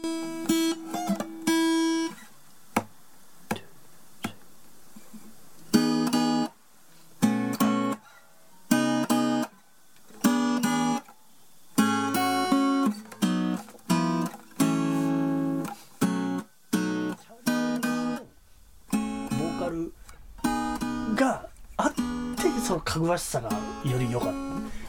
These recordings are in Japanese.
があってそのかぐわしさがより良かった、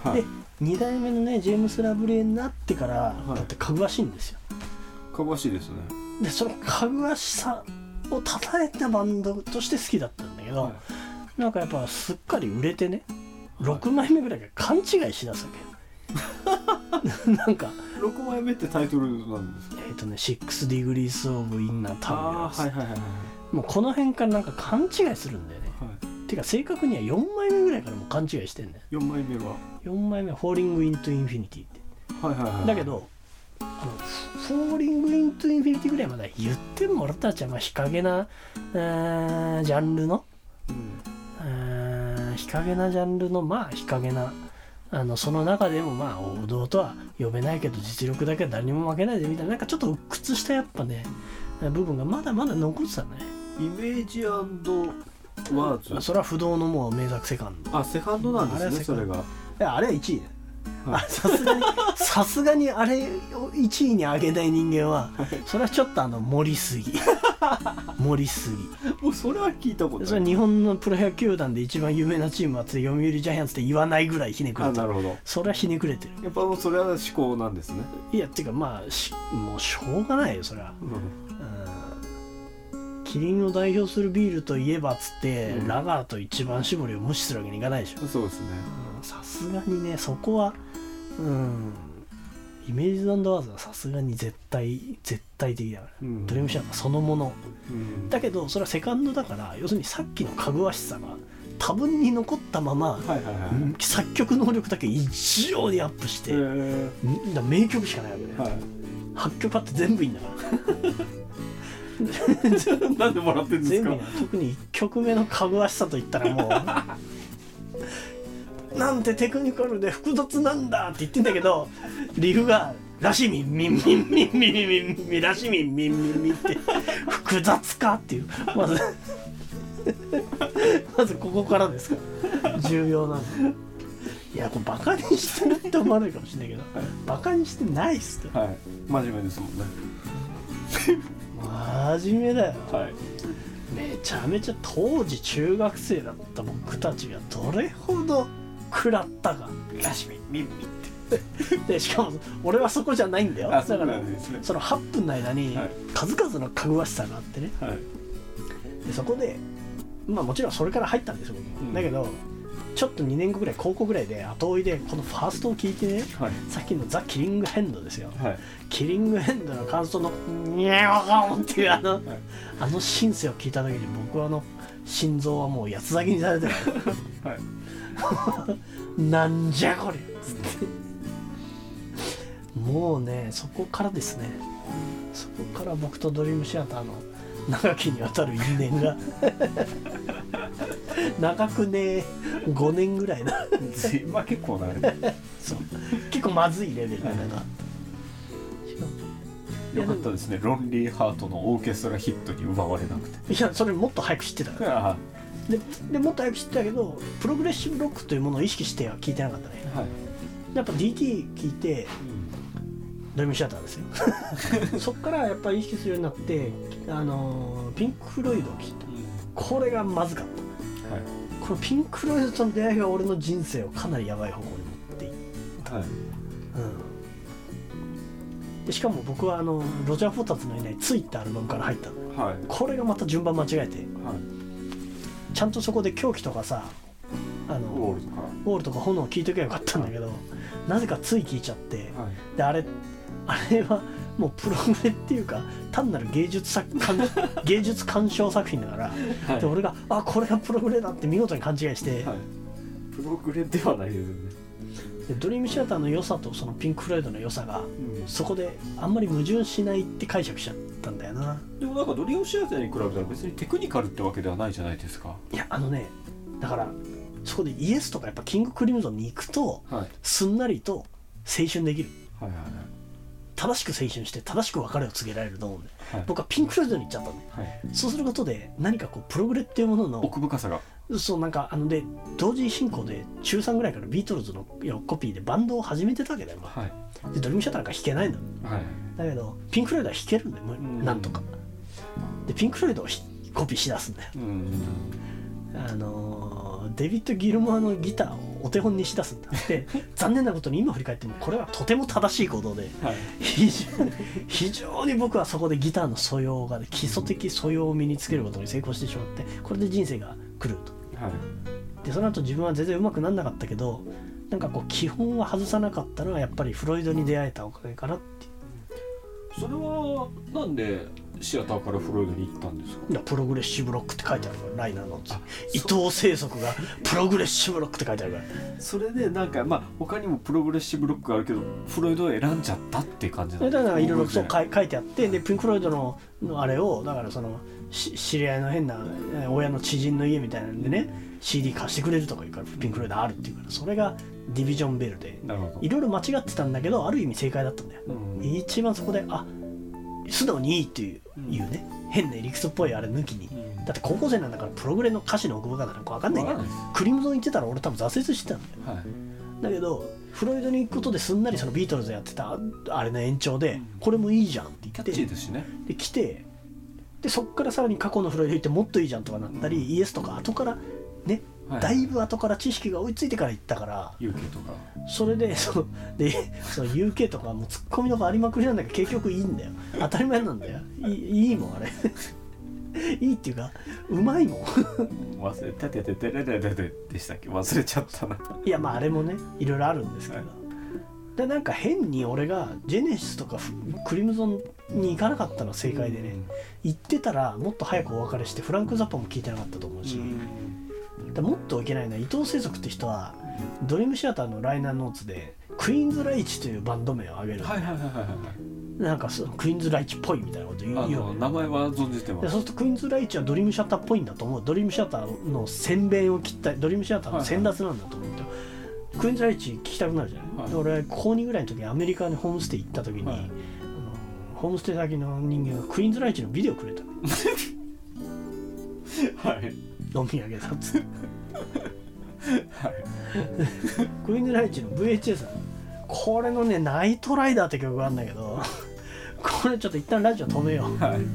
はい、で2代目のねジェームス・ラブレーになってから、はい、だってかぐわしいんですよ。 かぐわしいですね。 でそのかぐわしさを称えたバンドとして好きだったんだけど、はい、なんかやっぱすっかり売れてね6枚目ぐらいから勘違いしだすわけなんか 6枚目ってタイトルなんですか ？6 Degrees of Inner Turbulence。 はいはいはい。 もうこの辺からなんか勘違いするんだよね、はい、てか正確には4枚目ぐらいからもう勘違いしてんだよ。 4枚目は 4枚目は Falling into Infinity って、 はいはいはい、 だけどFalling into Infinity ぐらいまで言っても俺たちはまあ日陰なジャンルの、日陰なジャンルのまあ日陰なその中でもまあ王道とは呼べないけど実力だけは誰にも負けないでみたいな、なんかちょっと鬱屈したやっぱね部分がまだまだ残ってたね。 イメージ&ワーズ、 それは不動のもう名作セカンド。 あ、セカンドなんですね。それがいやあれは1位だよ、はい、さすがにあれを1位に上げない人間はそれはちょっと盛りすぎ盛りすぎ。 もうそれは聞いたことない。 それは日本のプロ野球団で一番有名なチームはって読売ジャイアンツって言わないぐらいひねくれてる。 あ、なるほど。 それはひねくれてる。 やっぱもうそれは思考なんですね。 いやっていうかまあもうしょうがないよそれは、キリンを代表するビールといえばっつって、ラガーと一番搾りを無視するわけにいかないでしょ。 そうですね。 さすがにねそこはイメージ&ワーズはさすがに絶対的だから、ドリームシアターそのもの、だけどそれはセカンドだから要するにさっきのかぐわしさが多分に残ったまま、作曲能力だけ異常にアップして、名曲しかないわけで、8曲あって全部いいんだからなんでもらってるんですか？ 特に1曲目のかぐわしさといったらもうなんてテクニカルで複雑なんだって言ってんだけどリフがらしみみんみんみんみんみんみんらしみみんみんみんって複雑かっていうまずここからですから重要なの。いやこれバカにしてるって思われるかもしれないけど、バカにしてないっすって、 真面目ですもんね真面目だよ、 はい、 めちゃめちゃ当時中学生だった僕たちがどれほど食らったか。ラシミミンミってでしかも俺はそこじゃないんだよ。だから、その8分の間に数々のかぐわしさがあってね、でそこでまあもちろんそれから入ったんですよ僕、だけどちょっと2年後ぐらい高校ぐらいで後追いでこのファーストを聞いてね、さっきのザ・キリングヘンドですよ、キリングヘンドの感想のニャーゴンっていうあのシンセを聞いた時に僕は心臓はもう八つ裂きにされてるなんじゃこれっつってもうねそこからですね、そこから僕とドリームシアターの長きにわたる因縁が長くね5年ぐらいだまあ結構なそう結構まずいレベルだな、 よかったですね。ロンリーハートのオーケストラヒットに奪われなくて。 いやそれもっと早く知ってたからでもっと早く知ってたけどプログレッシブロックというものを意識しては聞いてなかったね、やっぱ DT 聞いて、ドリームシアターですよそっからやっぱり意識するようになってピンク・フロイドを聞いた、これがまずかった、このピンク・フロイドとの出会いが俺の人生をかなりやばい方向に持っていった、でしかも僕はロジャー・フォータツのいないツイってアルバムから入ったの、これがまた順番間違えて、ちゃんとそこで狂気とかさウォールとか炎を聞いとけばよかったんだけど、なぜかつい聞いちゃって、であれはもうプログレっていうか単なる芸術鑑賞作品だから、で俺がこれがプログレだって見事に勘違いして、 プログレではないですよね。 でドリームシアターの良さとそのピンク・フロイドの良さが、そこであんまり矛盾しないって解釈しちゃったんだよな。 でもなんかドリームシアターに比べたら別にテクニカルってわけではないじゃないですか。 いやだからそこでイエスとかやっぱキング・クリムゾンに行くと、すんなりと青春できる、 正しく青春して正しく別れを告げられると思うんで、 はい、 僕はピンク・フロイドに行っちゃったんで、 はい、 そうすることで何かこうプログレっていうものの奥深さが、 そうなんかで同時進行で中3ぐらいからビートルズのコピーでバンドを始めてたわけだよ、 はい、 でドリームシャッターなんか弾けないの、 はい、 だけどピンク・フロイドは弾けるんだよ、なんとかでピンク・フロイドをコピーしだすんだよ、デビッド・ギルモアのギターをお手本にしだすんだって残念なことに今振り返ってもこれはとても正しい行動で、はい、非常に僕はそこでギターの素養が基礎的素養を身につけることに成功してしまって、これで人生が狂うと、はい、でその後自分は全然上手くならなかったけど、なんかこう基本は外さなかったのはやっぱりフロイドに出会えたおかげかなっていう。 それはなんでシアターからフロイドに行ったんですか？ いやプログレッシブロックって書いてあるから、ライナーの伊藤清則がプログレッシブロックって書いてあるから、 それでなんかまあ他にもプログレッシブロックがあるけどフロイドを選んじゃったっていう感じなんですか？ だからいろいろそう書いてあって、でピンク・フロイドのあれをだからその知り合いの変な親の知人の家みたいなんでね CD 貸してくれるとか言うからピンク・フロイドあるっていうから、それがディビジョンベルでいろいろ間違ってたんだけどある意味正解だったんだよ、一番そこで素直にいいっていうね、変なエリクソっぽいあれ抜きに、だって高校生なんだからプログレの歌詞の奥深さなんか分かんないから、クリムゾン行ってたら俺多分挫折してたんだよ、はい、だけどフロイドに行くことですんなりそのビートルズやってたあれの延長で、これもいいじゃんって言って、 キャッチーですしね、 で来て、でそっからさらに過去のフロイド行ってもっといいじゃんとかなったり、イエスとか後からね、だいぶ後から知識が追いついてから行ったから、 UK とかそれでその UK とかもうツッコミのがありまくりなんだけど結局いいんだよ、当たり前なんだよ、いいもんあれいいっていうかうまいもん忘れててててれれれれでしたっけ、忘れちゃったな。 いやまああれもねいろいろあるんですけど、でなんか変に俺がジェネシスとかクリムゾンに行かなかったのは正解でね、行ってたらもっと早くお別れしてフランク・ザッパも聞いてなかったと思うし、もっといけないのは伊藤清則って人はドリームシアターのライナーノーツでクイーンズ・ライチというバンド名を挙げる、なんかそのクイーンズ・ライチっぽいみたいなこと言う、 名前は存じてます。 そうするとクイーンズ・ライチはドリームシアターっぽいんだと思う、ドリームシアターの宣伝を切ったドリームシアターの先達なんだと思うと、クイーンズ・ライチ聞きたくなるじゃない、で俺高2ぐらいの時にアメリカにホームステイ行った時に、ホームステイ先の人間がクイーンズ・ライチのビデオくれたはい、飲み上げたっつってはい、クイーンズ・ライチの VHS これのねナイトライダーって曲があるんだけどこれちょっと一旦ラジオ止めよう、はい、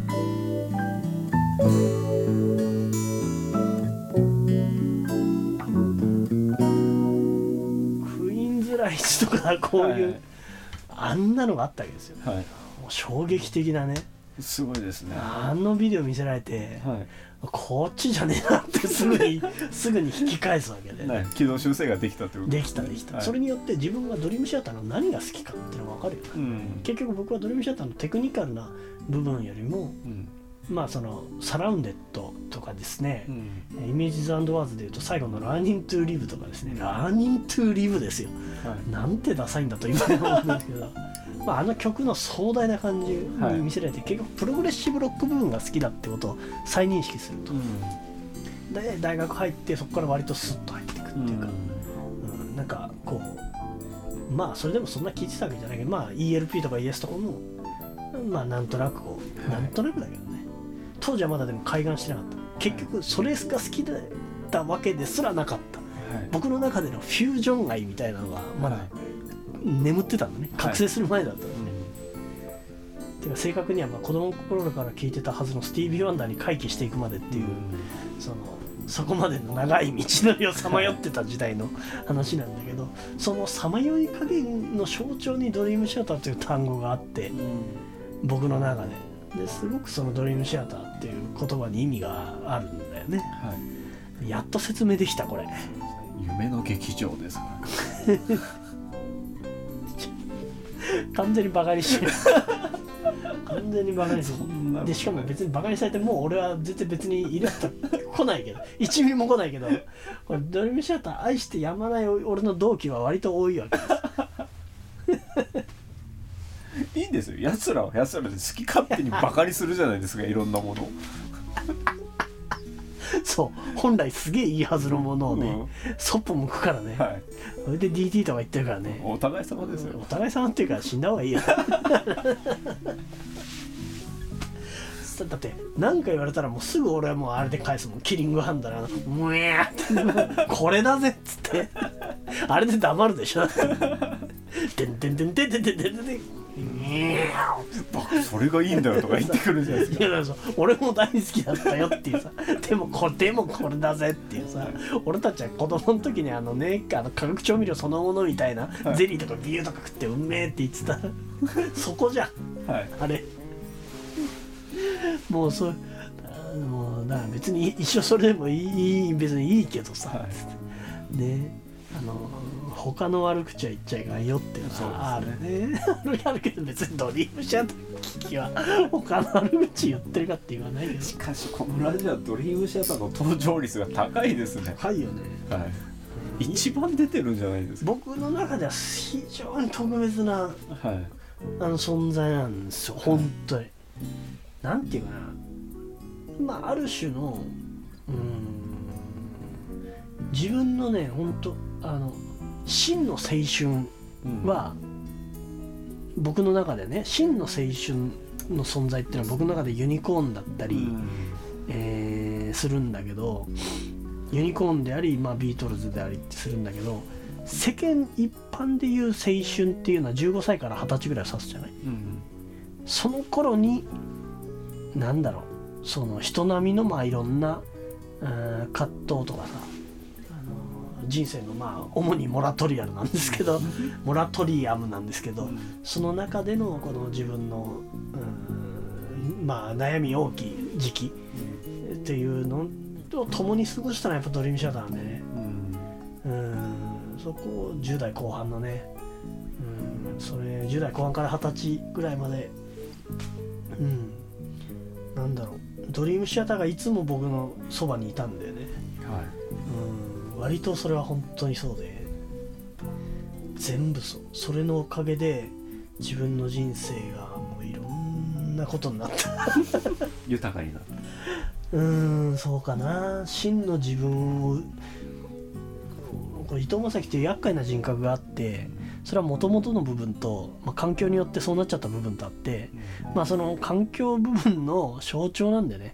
クイーンズ・ライチとかこういう、はい、あんなのがあったわけですよ、はい、もう衝撃的なね、 すごいですね、 あのビデオ見せられて、はい、こっちじゃねえなってすぐに引き返すわけで、 ね、軌道修正ができたってことできた、はい、それによって自分がドリームシアターの何が好きかっていうのが分かるよね、うん、結局僕はドリームシアターのテクニカルな部分よりも、うん、まあそのサラウンデッドとかですね、うん、イメージズ&ワーズでいうと最後のラーニングトゥーリブとかですね、ラーニングトゥーリブですよ、はい、なんてダサいんだと今でも思うんですけどまあ、あの曲の壮大な感じに見せられて、はい、結局プログレッシブロック部分が好きだってことを再認識すると、うん、で大学入ってそこから割とスッと入っていくっていうか、うん、なんかこうまあそれでもそんな聴いてたわけじゃないけど、まあ ELP とか ES とかもまあなんとなくこう、はい、なんとなくだけどね、当時はまだでも開眼してなかった、結局それが好きだったわけですらなかった、はい、僕の中でのフュージョン愛みたいなのがまだ、はい、眠ってたんだね、覚醒する前だったんだね、はい、てか正確にはまあ子供の頃から聴いてたはずのスティービー・ワンダーに回帰していくまでっていう、そこまでの長い道のりをさまよってた時代の話なんだけど、そのさまよい加減の象徴にドリームシアターという単語があって、僕の中ですごくそのドリームシアターっていう言葉に意味があるんだよね、はい、やっと説明できたこれ、 夢の劇場ですから完全にバカにしてる完全にバカにしてるで、しかも別にバカにされてもう俺は全然別に入れた来ないけど1ミリも来ないけど、これドリームシアター愛してやまない俺の同期は割と多いわけですいいんですよ、やつらはやつらで好き勝手にバカにするじゃないですかいろんなものそう本来すげえいいはずのものをね、そっぽ向くからね、 はい、 それで DT とか言ってるからね、 お互い様ですよ。 お互い様っていうか死んだ方がいいよだって何か言われたらもうすぐ俺はもうあれで返すもん。キリングハンドラーのムエーってこれだぜっつってあれで黙るでしょてんてんてんてんてんてんてんてんそれがいいんだよとか言ってくるじゃないですか。 いやそう俺も大好きだったよっていうさでもこれだぜっていうさ、俺たちは子供の時に化学調味料そのものみたいな、ゼリーとかビールとか食ってうめえって言ってたそこじゃん、はい、あれもうもうだから別に一緒それでもいい別にいいけどさ、はい、ね他の悪口は言っちゃいかんよっていうのはあるね。あるけど別にドリームシアター聞きは他の悪口言ってるかって言わないけど、 しかしこのラジオはドリームシアターの登場率が高いですね。 高いよね、はい、 一番出てるんじゃないですか。 僕の中では非常に特別な、はい、存在なんですよ本当に。なんていうかな、ある種の自分のね本当真の青春は、僕の中でね真の青春の存在っていうのは僕の中でユニコーンだったり、するんだけど、ユニコーンであり、ビートルズでありってするんだけど、世間一般でいう青春っていうのは15歳から20歳ぐらいを指すじゃない、その頃になんだろう、その人並みのいろんな葛藤とかさ、人生の主にモラトリアムなんですけどモラトリアムなんですけど、その中でのこの自分の悩み大きい時期っていうのと共に過ごしたのはやっぱドリームシアターなんでね、そこを10代後半のね、それ10代後半から20歳ぐらいまで、なんだろう、ドリームシアターがいつも僕のそばにいたんだよね、はい、割とそれは本当にそうで、全部それのおかげで自分の人生がもういろんなことになった豊かになった。 そうかな。真の自分を、これ伊藤正樹っていう厄介な人格があって、それは元々の部分と、環境によってそうなっちゃった部分とあって、その環境部分の象徴なんでね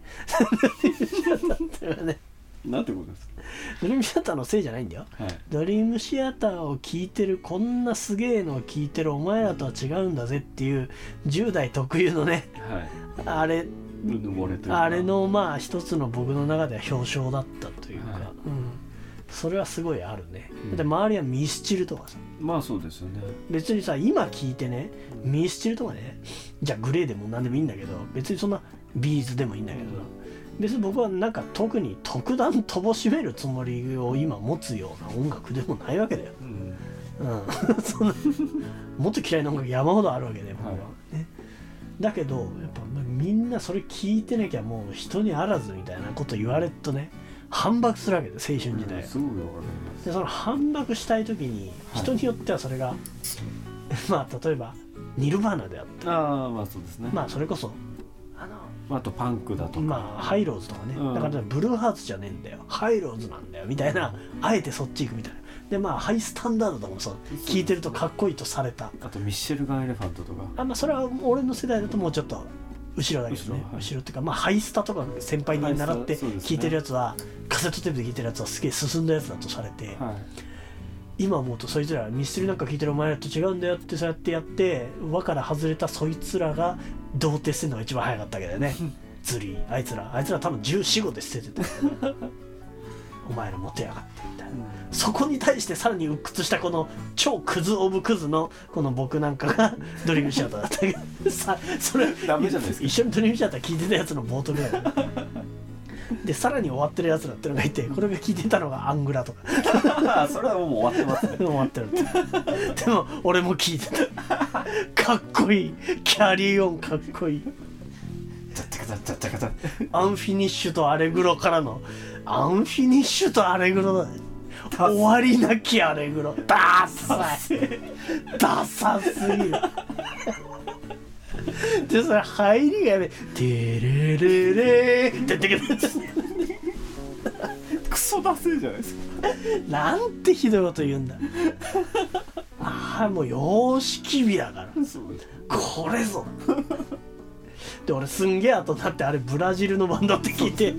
なんてことですか。 ドリームシアターのせいじゃないんだよ、はい、ドリームシアターを聞いてる、こんなすげえのを聞いてるお前らとは違うんだぜっていう10代特有のね、はい、あれの一つの僕の中では表彰だったというか、はい、それはすごいあるね。だって周りはミスチルとかさ、 そうですよね。 別にさ今聞いてね、ミスチルとかね、じゃあグレーでも何でもいいんだけど、別にそんなビーズでもいいんだけど、別に僕はなんか特に特段乏しめるつもりを今持つような音楽でもないわけだよ、そんなもっと嫌いな音楽山ほどあるわけだよ僕は、ね、だけどやっぱみんなそれ聞いてなきゃもう人にあらずみたいなこと言われるとね、反駁するわけで青春時代、 すごいわかります。 でその反駁したい時に人によってはそれが、例えばニルバーナであったり、 そうですね、 それこそあとパンクだとか、 ハイローズとかね、だからブルーハーツじゃねえんだよ、ハイローズなんだよみたいな、あえてそっち行くみたいな。でハイスタンダードとかもそう聞いてるとかっこいいとされた。 あとミッシェルガン・エレファントとか、 それは俺の世代だともうちょっと後ろだけどね、後ろっていうかハイスタとか先輩に習って聞いてるやつは、カセットテープで聞いてるやつはすげえ進んだやつだとされて、今思うとそいつらミステリーなんか聞いてるお前らと違うんだよってそうやってやって輪から外れたそいつらが童貞してるのが一番早かったわけだよねズリー、あいつら多分14、15で捨ててたよねお前らモテやがってみたいな、そこに対してさらに鬱屈したこの超クズオブクズのこの僕なんかがドリームシアターだったけどそれダメじゃないですか。 一緒にドリームシアター聞いてたやつの冒頭ぐらいでさらに終わってるやつらってのがいて、これが聞いてたのがアングラとかそれはもう終わってますね終わってるってでも俺も聞いてたかっこいい、キャリーオンかっこいい、アンフィニッシュとアレグロからのアンフィニッシュとアレグロだ、終わりなきアレグロ、ダサいダサすぎるでそれ入りがやべえ、テレレレーって言ってけどソダセーじゃないですか。 なんてひどいこと言うんだ。ああもう様式美だからそうこれぞ。で俺すんげえ後になってあれブラジルのバンドって聞いて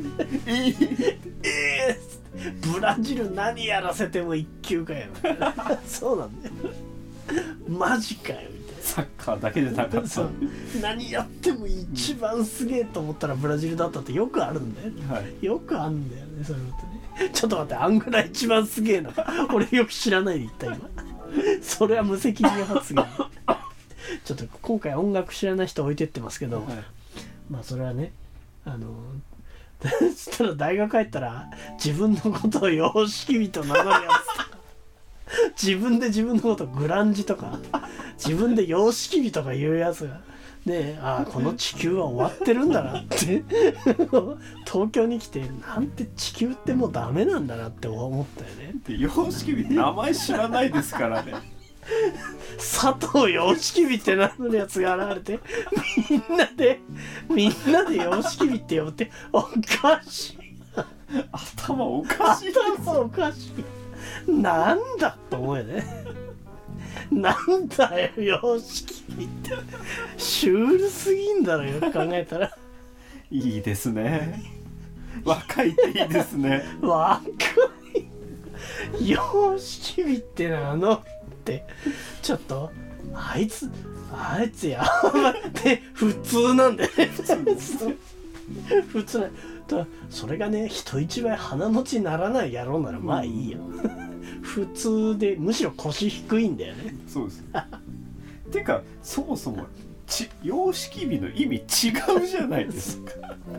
ブラジル何やらせても一級かよそうなんだよマジかよみたいな。 サッカーだけじゃなかった。 そう何やっても一番すげえと思ったらブラジルだったってよくあるんだよ、 はい、 よくあるんだよねそういうことね。ちょっと待って、あんぐらい一番すげえの俺よく知らないで言った今それは無責任発言ちょっと今回音楽知らない人置いてってますけど、はい、まあそれはねそしたら大学入ったら自分のことを様式美と名乗るやつ自分で自分のことグランジとか自分で様式美とか言うやつがね、ああこの地球は終わってるんだなって東京に来てなんて地球ってもうダメなんだなって思ったよね。 で様式美名前知らないですからね佐藤様式美って名乗るやつが現れてみんなで様式美って呼ぶっておかしい頭おかしい頭おかしいなんだと思うよねなんだよ様式美ってシュールすぎんだろよく考えたら。 いいですね若いっていいですね若い様式美って名乗ってちょっとあいつやばいって普通なんだよね普通なそれがね人一倍鼻持ちならない野郎ならまあいいよ普通でむしろ腰低いんだよね。 そうですてかそもそも様式美の意味違うじゃないですか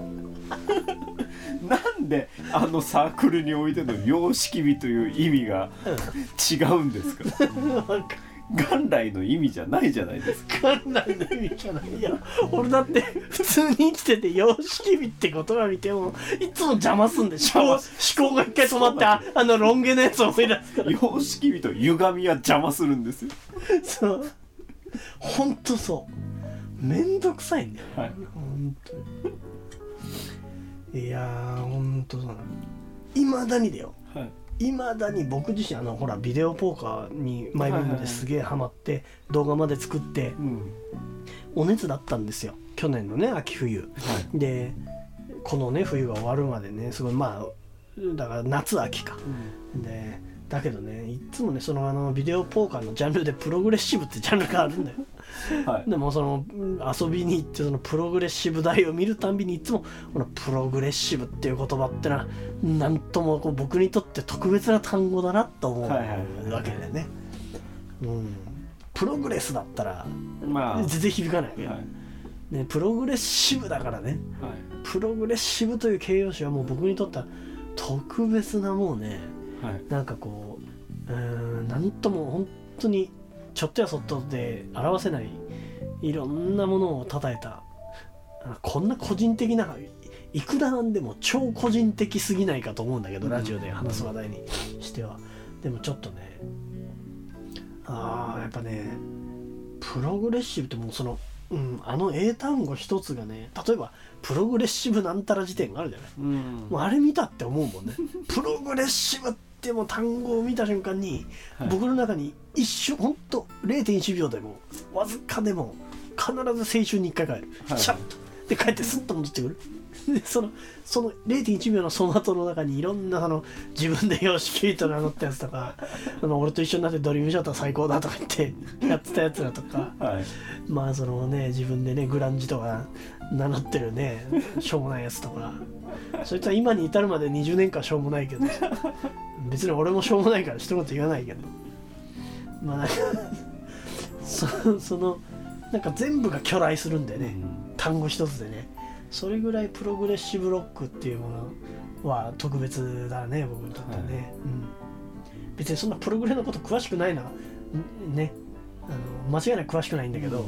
なんであのサークルにおいての様式美という意味が違うんですか元来の意味じゃないじゃないですか。 元来の意味じゃない。いや俺だって普通に生きてて様式美って言葉見てもいつも邪魔すんで思考が一回止まってあのロン毛のやつを思い出すから様式美と歪みは邪魔するんですよ。 そうほんとそうめんどくさいんだよ、はい、ほんとにいやーほんとそうなの。いまだにだよ、はいいまだに僕自身ほらビデオポーカーにマイブームですげえハマって動画まで作ってお熱だったんですよ去年のね秋冬、はい、でこのね冬が終わるまでねすごいまあだから夏秋か、うん、でだけどねいつもねそのビデオポーカーのジャンルでプログレッシブってジャンルがあるんだよはい、でもその遊びに行ってそのプログレッシブ台を見るたんびにいつもこのプログレッシブっていう言葉ってのはなんともこう僕にとって特別な単語だなと思うわけでね、うん、プログレスだったら全然響かないわけよ、はいね、プログレッシブだからね、はい、プログレッシブという形容詞はもう僕にとっては特別なもうね、はい、なんかこうなんとも本当にちょっとやそっとで表せないいろんなものを叩いたこんな個人的ないくらなんでも超個人的すぎないかと思うんだけどラジオで話す話題にしてはでもちょっとねやっぱねプログレッシブってもうその、英単語一つがね例えばプログレッシブなんたら辞典があるじゃない、もうあれ見たって思うもんねプログレッシブでも単語を見た瞬間に、はい、僕の中に一瞬ほんと 0.1 秒でもわずかでも必ず青春に一回帰る、はい、シャッとで帰ってスッと戻ってくるでその 0.1 秒のその後の中にいろんな自分で様式美と名乗ったやつとか俺と一緒になってドリームショットは最高だとか言ってやってたやつらとか、はい、まあそのね自分でねグランジとか名乗ってるねしょうもないやつとかそいつは今に至るまで20年間しょうもないけど別に俺もしょうもないから一言言わないけどまあなんかそのなんか全部が巨来するんでね、単語一つでねそれぐらいプログレッシブロックっていうものは特別だね僕にとってはね、はい別にそんなプログレのこと詳しくないなね間違いなく詳しくないんだけど、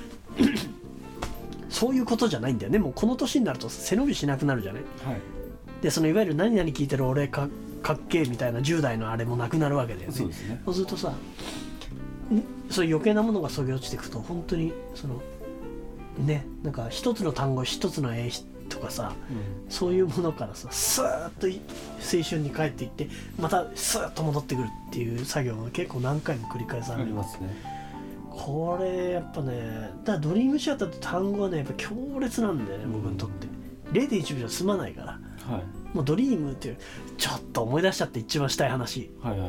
そういうことじゃないんだよね。もうこの年になると背伸びしなくなるじゃない、はい、でそのいわゆる何々聞いてる俺かっけーみたいな10代のあれもなくなるわけだよね。そうですね。そうするとさそういう余計なものがそぎ落ちていくと本当にそのねなんか一つの単語一つのとかさ、そういうものからさスーッと青春に帰っていってまたスーッと戻ってくるっていう作業が結構何回も繰り返される。 ありますね。 これやっぱね、だからドリームシアターって単語はねやっぱ強烈なんだよね、僕にとって。0.1 秒じゃ済まないから、 はい、 もうドリームっていうちょっと思い出しちゃって一番したい話、 はいはい、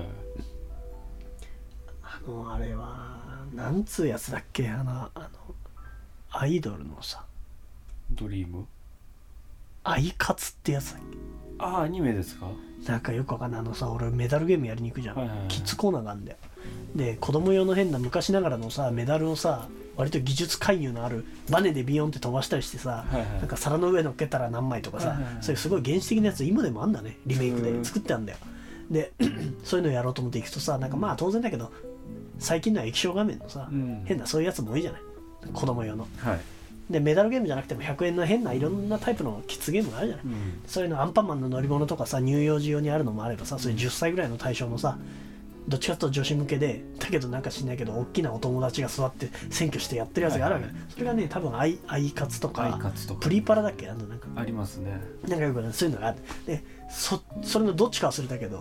あれはなんつうやつだっけ、アイドルのさドリームアイカツってやつだっけ。 ああ、アニメですか。 なんかよくわかんない俺メダルゲームやりに行くじゃん、 はいはいはい、 キッズコーナーがあるんだよ。で子供用の変な昔ながらのさメダルをさ割と技術介入のあるバネでビヨンって飛ばしたりしてさ、はいはい、なんか皿の上乗っけたら何枚とかさ、はいはいはい、そういうすごい原始的なやつ今でもあんだね、リメイクで作ってあるんだよ。でそういうのやろうと思っていくとさ、なんかまあ当然だけど最近のは液晶画面のさ、変なそういうやつも多いじゃない、子供用の、はい、でメダルゲームじゃなくても100円の変ないろんなタイプのキッズゲームがあるじゃない、そういうのアンパンマンの乗り物とかさ乳幼児用にあるのもあればさ、そういう10歳ぐらいの対象のさどっちかというと女子向けでだけどなんか知んないけど大きなお友達が座って選挙してやってるやつがあるわけ、はいはい、それがね多分アイカツとかプリパラだっけ、なんかありますね、 なんかよくそういうのがあって、でそれのどっちか忘れたけど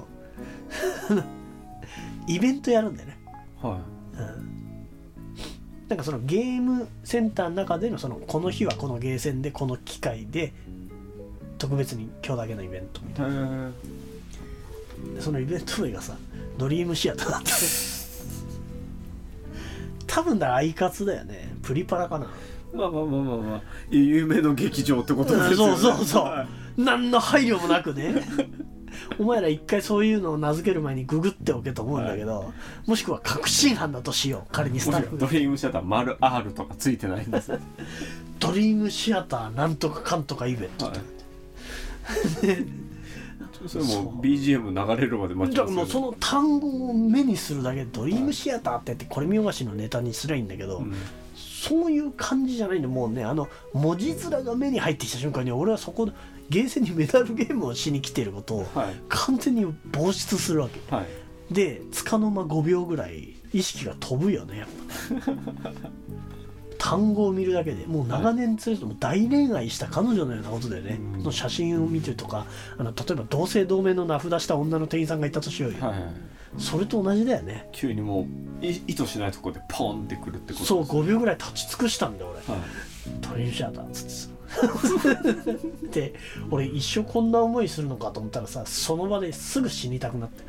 イベントやるんだよね、はい、なんかそのゲームセンターの中でのこの日はこのゲーセンでこの機械で特別に今日だけのイベントみたいな、でそのイベント名がさドリームシアターだった多分だアイカツだよね、プリパラかな。 まあ有名の劇場ってことですよね。 そう、はい、何の配慮もなくねお前ら一回そういうのを名付ける前にググっておけと思うんだけど、はい、もしくは確信犯だとしよう、仮にスタッフドリームシアター丸 R とかついてないんですドリームシアターなんとかかんとかイベントって、はい、 それも BGM 流れるまで待ちますよね。だからもうその単語を目にするだけでドリームシアターって言ってこれ見よがしのネタにすりゃいいんだけど、そういう感じじゃないんで、もうね文字面が目に入ってきた瞬間に俺はそこでゲーセンにメダルゲームをしに来ていることを完全に防止するわけ、はい、で束の間5秒ぐらい意識が飛ぶよねやっぱ単語を見るだけでもう長年連れても大恋愛した彼女のようなことでね、の写真を見てるとか例えば同姓同名の名札した女の店員さんがいたとしようよ、はいはい、それと同じだよね。 急にもう意図しないところでポンってくるってことです。 そう5秒ぐらい立ち尽くしたんだよ俺、はい、ドリームシアターっつってさで俺一生こんな思いするのかと思ったらさ、その場ですぐ死にたくなって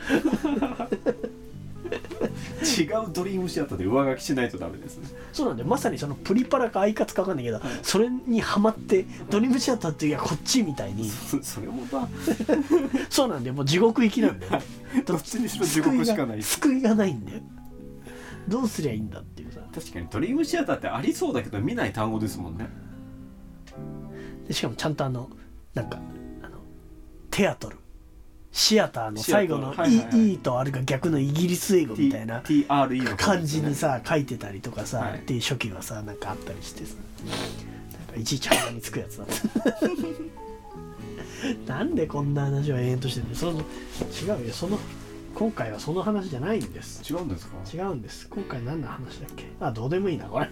違うドリームシアターで上書きしないとダメですね。 そうなんだよ、まさにそのプリパラかアイカツか分かんないけど、はい、それにハマってドリームシアターっていういやこっちみたいにそれもなそうなんだよ、もう地獄行きなんだよどっちにしろ地獄しかない、 救いがないんだよ。どうすりゃいいんだっていうさ。 確かにドリームシアターってありそうだけど見ない単語ですもんね。 でしかもちゃんとなんかテアトルシアターの最後の E とあるが逆のイギリス英語みたいな感じにさ書いてたりとかさ、はい、っていう初期はさなんかあったりしてさ、なんかいちいち鼻につくやつだったなんでこんな話を延々としてるの。違うよ、今回はその話じゃないんです。 違うんですか。 違うんです。今回何の話だっけ。あ、どうでもいいなこれ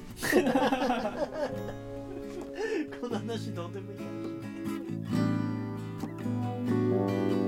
この話どうでもいい話